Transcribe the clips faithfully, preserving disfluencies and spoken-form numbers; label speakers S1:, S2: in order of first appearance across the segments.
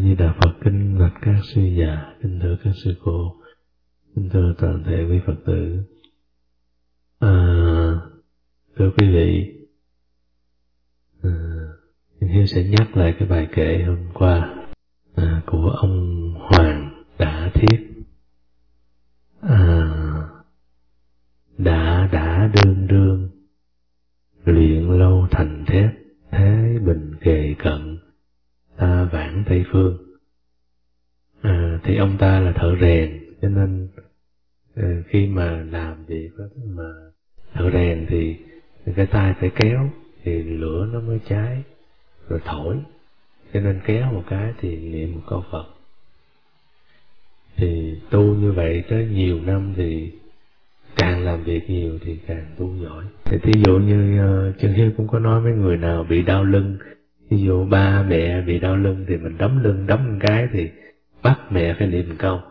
S1: Di Đà Phật. Kính bạch các sư già, kính thưa các sư cô, kính thưa toàn thể quý Phật tử. À, thưa quý vị, à, Hiếu sẽ nhắc lại cái bài kệ hôm qua à, của ông Hoàng Đã Thiết. À, đã đã đương đương, luyện lâu thành thép, thế bình kề cận, ta vãng Tây Phương. À, thì ông ta là thợ rèn, cho nên à, khi mà làm việc đó, mà thợ rèn thì cái tay phải kéo thì lửa nó mới cháy, rồi thổi, cho nên kéo một cái thì niệm một câu Phật. Thì tu như vậy tới nhiều năm thì càng làm việc nhiều thì càng tu giỏi. Thì thí dụ như uh, Chân Hiếu cũng có nói mấy người nào bị đau lưng, ví dụ ba mẹ bị đau lưng thì mình đấm lưng, đấm một cái thì bắt mẹ phải niệm một câu.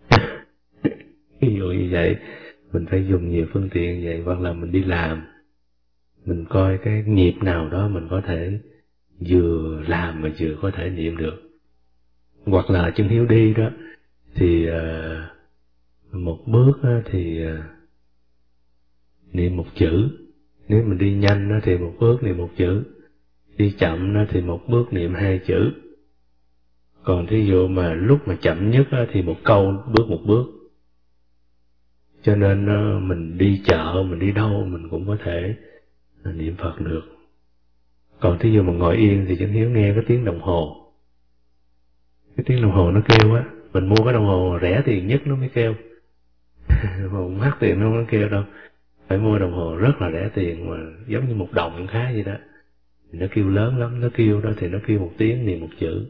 S1: Ví dụ như vậy, mình phải dùng nhiều phương tiện như vậy, hoặc là mình đi làm, mình coi cái nhịp nào đó mình có thể vừa làm mà vừa có thể niệm được. Hoặc là Chân Hiếu đi đó, thì uh, một bước đó thì uh, niệm một chữ. Nếu mình đi nhanh đó thì một bước niệm một chữ, đi chậm đó thì một bước niệm hai chữ. Còn thí dụ mà lúc mà chậm nhất đó thì một câu bước một bước. Cho nên mình đi chợ, mình đi đâu mình cũng có thể niệm Phật được. Còn thí dụ mà ngồi yên thì Chân Hiếu nghe cái tiếng đồng hồ. Cái tiếng đồng hồ nó kêu á, mình mua cái đồng hồ rẻ tiền nhất nó mới kêu. Mà mắc tiền nó không có kêu đâu. Phải mua đồng hồ rất là rẻ tiền mà giống như một đồng khá vậy đó. Thì nó kêu lớn lắm, nó kêu đó thì nó kêu một tiếng niệm một chữ.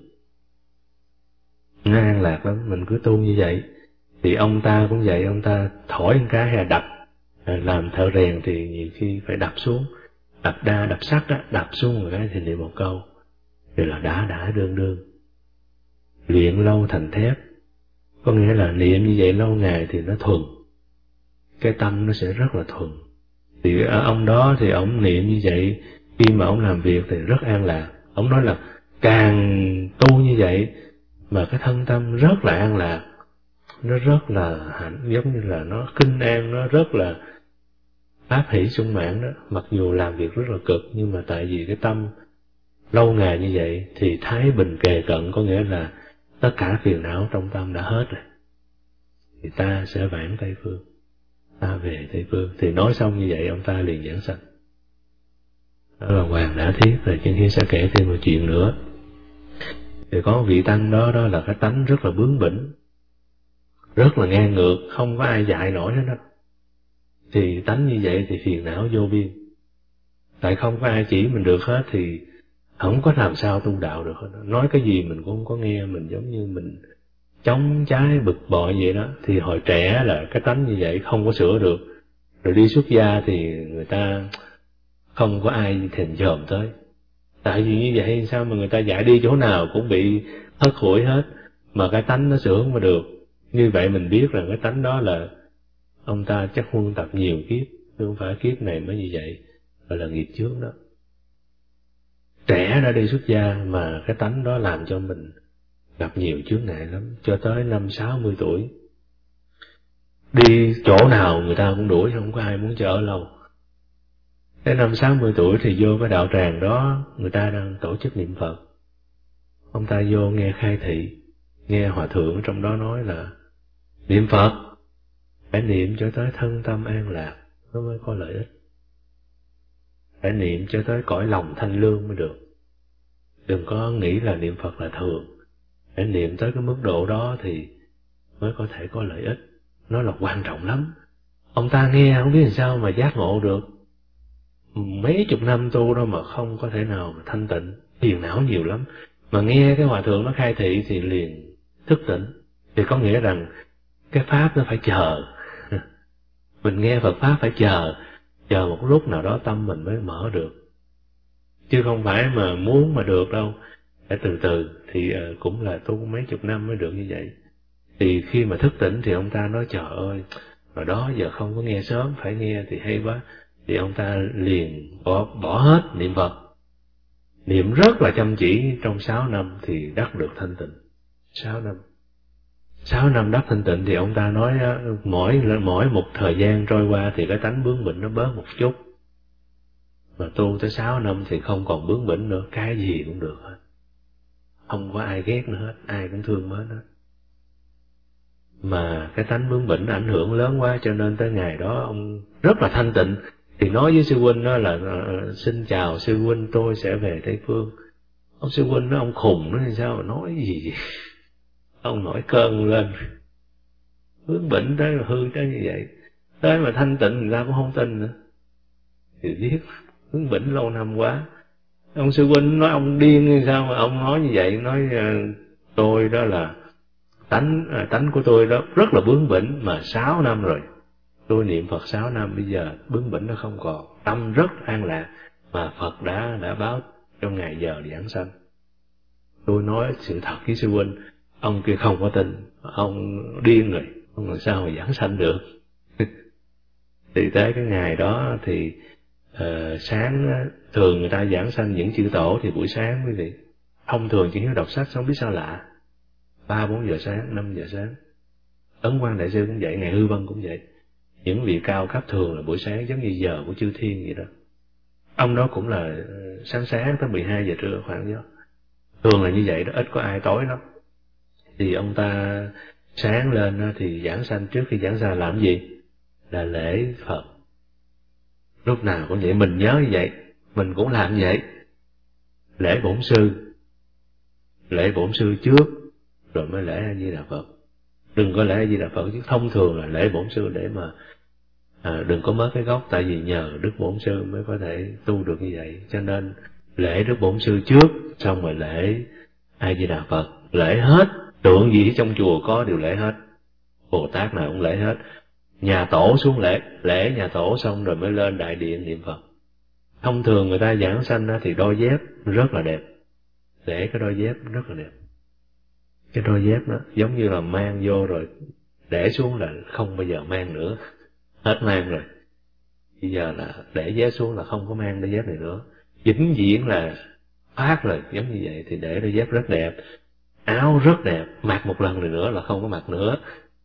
S1: Nó an lạc lắm, mình cứ tu như vậy. Thì ông ta cũng vậy, ông ta thổi một cái hay là đập. Làm thợ rèn thì nhiều khi phải đập xuống, đập đa, đập sắt đó, đập xuống một cái thì niệm một câu. Thì là đã đã đương đương. Luyện lâu thành thép. Có nghĩa là niệm như vậy lâu ngày thì nó thuần. Cái tâm nó sẽ rất là thuần. Thì ông đó thì ông niệm như vậy, khi mà ông làm việc thì rất an lạc. Ông nói là càng tu như vậy mà cái thân tâm rất là an lạc, nó rất là hạnh, giống như là nó kinh an, nó rất là pháp hỷ sung mãn đó. Mặc dù làm việc rất là cực, nhưng mà tại vì cái tâm lâu ngày như vậy thì thái bình kề cận, có nghĩa là tất cả phiền não trong tâm đã hết rồi. Thì ta sẽ vãng Tây Phương, ta về Tây Phương. Thì nói xong như vậy ông ta liền giảng sanh. Đó là Hoàng Đã Thiết. Rồi Chân Hiếu sẽ kể thêm một chuyện nữa. Thì có một vị tăng đó, đó là cái tánh rất là bướng bỉnh, rất là ngang ngược, không có ai dạy nổi hết đó. Thì tánh như vậy thì phiền não vô biên. Tại không có ai chỉ mình được hết thì không có làm sao tu đạo được hết đó. Nói cái gì mình cũng không có nghe, mình giống như mình chống trái bực bội vậy đó. Thì hồi trẻ là cái tánh như vậy không có sửa được. Rồi đi xuất gia thì người ta không có ai thèm dòm tới. Tại vì như vậy sao mà người ta dạy đi chỗ nào cũng bị hất hủi hết, mà cái tánh nó sửa không có được. Như vậy mình biết rằng cái tánh đó là ông ta chắc huân tập nhiều kiếp, chứ không phải kiếp này mới như vậy, gọi là nghiệp trước đó. Trẻ đã đi xuất gia mà cái tánh đó làm cho mình gặp nhiều chướng ngại lắm, cho tới năm sáu mươi tuổi. Đi chỗ nào người ta cũng đuổi, không có ai muốn cho ở lâu. Đến năm sáu mươi tuổi thì vô cái đạo tràng đó, người ta đang tổ chức niệm Phật. Ông ta vô nghe khai thị, nghe hòa thượng trong đó nói là niệm Phật phải niệm cho tới thân tâm an lạc nó mới có lợi ích. Phải niệm cho tới cõi lòng thanh lương mới được. Đừng có nghĩ là niệm Phật là thường. Phải niệm tới cái mức độ đó thì mới có thể có lợi ích. Nó là quan trọng lắm. Ông ta nghe không biết làm sao mà giác ngộ được. Mấy chục năm tu đó mà không có thể nào mà thanh tịnh, phiền não nhiều lắm. Mà nghe cái hòa thượng nó khai thị thì liền thức tỉnh. Thì có nghĩa rằng cái pháp nó phải chờ. Mình nghe Phật pháp phải chờ, chờ một lúc nào đó tâm mình mới mở được. Chứ không phải mà muốn mà được đâu. Phải từ từ, thì cũng là tu mấy chục năm mới được như vậy. Thì khi mà thức tỉnh thì ông ta nói trời ơi, rồi đó giờ không có nghe sớm, phải nghe thì hay quá. Thì ông ta liền bỏ, bỏ hết niệm Phật. Niệm rất là chăm chỉ trong sáu năm thì đắc được thanh tịnh. sáu năm. Sáu năm đắc thanh tịnh thì ông ta nói mỗi mỗi một thời gian trôi qua thì cái tánh bướng bỉnh nó bớt một chút. Mà tu tới sáu năm thì không còn bướng bỉnh nữa, cái gì cũng được hết. Không có ai ghét nữa hết, ai cũng thương mến hết. Mà cái tánh bướng bỉnh ảnh hưởng lớn quá cho nên tới ngày đó ông rất là thanh tịnh. Thì nói với sư huynh đó là xin chào sư huynh, tôi sẽ về Tây Phương. Ông sư huynh đó ông khùng nó thì sao mà nói gì. Ông nổi cơn lên, bướng bỉnh tới mà hư tới như vậy. Tới mà thanh tịnh người ta cũng không tin nữa. Thì biết bướng bỉnh lâu năm quá. Ông sư huynh nói ông điên hay sao mà ông nói như vậy. Nói tôi đó là tánh tánh của tôi đó rất là bướng bỉnh, mà sáu năm rồi tôi niệm Phật sáu năm, bây giờ bướng bỉnh nó không còn, tâm rất an lạc, mà Phật đã đã báo trong ngày giờ giảng sanh. Tôi nói sự thật với sư huynh, ông kia không có tin, ông điên rồi, ông làm sao mà giảng sanh được. Thì tới cái ngày đó thì uh, sáng thường người ta giảng sanh những chư tổ thì buổi sáng quý vị. Thông thường chỉ hiếu đọc sách không biết sao lạ, ba bốn giờ sáng, năm giờ sáng. Ấn Quang Đại Sư cũng vậy, Ngài Hư Vân cũng vậy. Những vị cao cấp thường là buổi sáng giống như giờ của chư thiên vậy đó. Ông đó cũng là sáng sáng tới mười hai giờ trưa khoảng đó. Thường là như vậy đó, ít có ai tối lắm. Thì ông ta sáng lên thì giảng sanh, trước khi giảng sanh làm gì? Là lễ Phật. Lúc nào cũng vậy, mình nhớ như vậy, mình cũng làm như vậy. Lễ bổn sư, lễ bổn sư trước, rồi mới lễ A Di Đà Phật. Đừng có lễ A Di Đà Phật chứ thông thường là lễ bổn sư để mà à, đừng có mất cái gốc, tại vì nhờ Đức Bổn Sư mới có thể tu được như vậy. Cho nên lễ Đức Bổn Sư trước, xong rồi lễ A Di Đà Phật, lễ hết, tượng gì trong chùa có đều lễ hết, Bồ Tát nào cũng lễ hết. Nhà tổ xuống lễ, lễ nhà tổ xong rồi mới lên đại điện niệm Phật. Thông thường người ta giảng sanh thì đôi dép rất là đẹp, để cái đôi dép rất là đẹp. Cái đôi dép đó giống như là mang vô rồi để xuống là không bao giờ mang nữa, hết mang rồi. Bây giờ là để dép xuống là không có mang đôi dép này nữa, vĩnh viễn là phát rồi, giống như vậy. Thì để đôi dép rất đẹp, áo rất đẹp, mặc một lần rồi nữa là không có mặc nữa.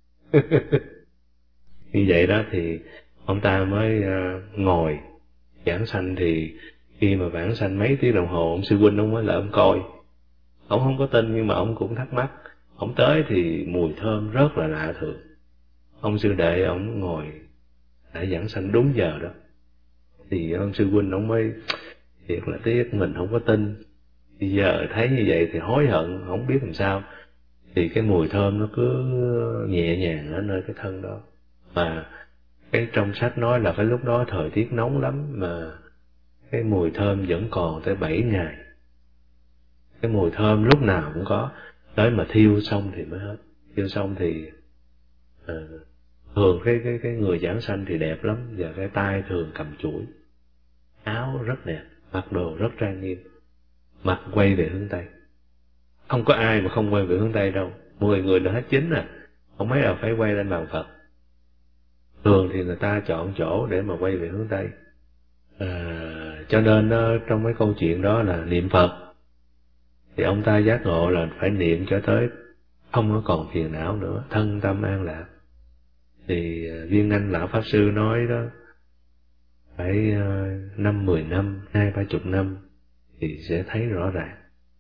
S1: Như vậy đó thì ông ta mới uh, ngồi giảng sanh. Thì khi mà giảng sanh mấy tiếng đồng hồ, ông sư huynh ông mới lại ông coi. Ông không có tin nhưng mà ông cũng thắc mắc. Ông tới thì mùi thơm rất là lạ thường. Ông sư đệ ông ngồi đã giảng sanh đúng giờ đó. Thì ông sư huynh ông mới thiệt là tiếc mình không có tin. Bây giờ thấy như vậy thì hối hận, không biết làm sao. Thì cái mùi thơm nó cứ nhẹ nhàng ở nơi cái thân đó. Mà cái trong sách nói là cái lúc đó thời tiết nóng lắm, mà cái mùi thơm vẫn còn tới bảy ngày. Cái mùi thơm lúc nào cũng có, tới mà thiêu xong thì mới hết. Thiêu xong thì uh, thường cái cái cái người giảng sanh thì đẹp lắm, và cái tay thường cầm chuỗi, áo rất đẹp, mặc đồ rất trang nghiêm, mặt quay về hướng Tây. Không có ai mà không quay về hướng Tây đâu. Mười người đã hết chín à, không mấy nào phải quay lên bàn Phật. Thường thì người ta chọn chỗ để mà quay về hướng Tây. À, cho nên đó, trong cái câu chuyện đó là niệm Phật thì ông ta giác ngộ là phải niệm cho tới không có còn phiền não nữa, thân tâm an lạc. Thì Viên Anh lão pháp sư nói đó, phải năm mười năm, hai ba chục năm thì sẽ thấy rõ ràng.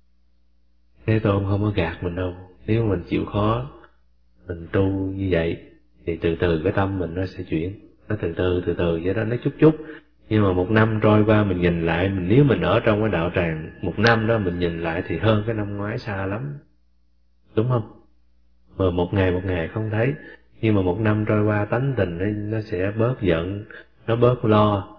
S1: Thế Tôn không có gạt mình đâu. Nếu mình chịu khó, mình tu như vậy thì từ từ cái tâm mình nó sẽ chuyển. Nó từ từ từ từ vậy đó, nó chút chút. Nhưng mà một năm trôi qua mình nhìn lại, mình nếu mình ở trong cái đạo tràng một năm đó mình nhìn lại thì hơn cái năm ngoái xa lắm, đúng không? Mà một ngày một ngày không thấy, nhưng mà một năm trôi qua tánh tình nó, nó sẽ bớt giận, nó bớt lo,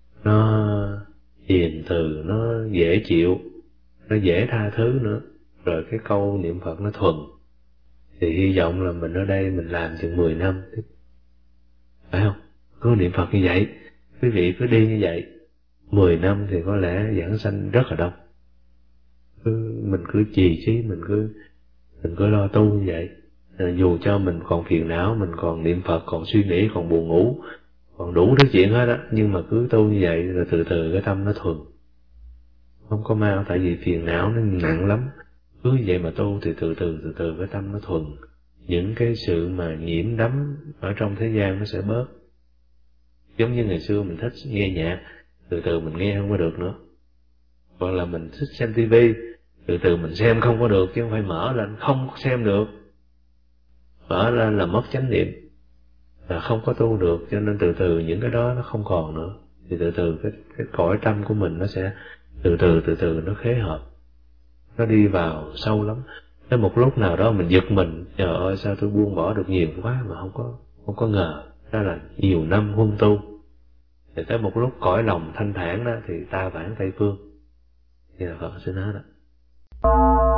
S1: nó hiền từ, nó dễ chịu, nó dễ tha thứ nữa. Rồi cái câu niệm Phật nó thuần. Thì hy vọng là mình ở đây mình làm chừng mười năm, phải không? Cứ niệm Phật như vậy, quý vị cứ đi như vậy, mười năm thì có lẽ giảng sanh rất là đông. Cứ, mình cứ trì trí, mình cứ mình cứ lo tu như vậy. À, dù cho mình còn phiền não, mình còn niệm Phật, còn suy nghĩ, còn buồn ngủ, còn đủ thứ chuyện hết á, nhưng mà cứ tu như vậy rồi từ từ cái tâm nó thuần, không có mau. Tại vì phiền não nó nặng lắm, cứ vậy mà tu thì từ từ từ từ cái tâm nó thuần, những cái sự mà nhiễm đắm ở trong thế gian nó sẽ bớt. Giống như ngày xưa mình thích nghe nhạc, từ từ mình nghe không có được nữa. Hoặc là mình thích xem tivi, từ từ mình xem không có được, chứ không phải mở lên không xem được. Mở lên là mất chánh niệm, là không có tu được, cho nên từ từ những cái đó nó không còn nữa. Thì từ từ cái, cái cõi tâm của mình nó sẽ từ từ từ từ nó khế hợp, nó đi vào sâu lắm. Đến một lúc nào đó mình giật mình, trời ơi sao tôi buông bỏ được nhiều quá mà không có không có ngờ, đó là nhiều năm huân tu. Thì tới một lúc cõi lòng thanh thản đó thì ta vãng Tây Phương. Thì là Phật sẽ nói đó.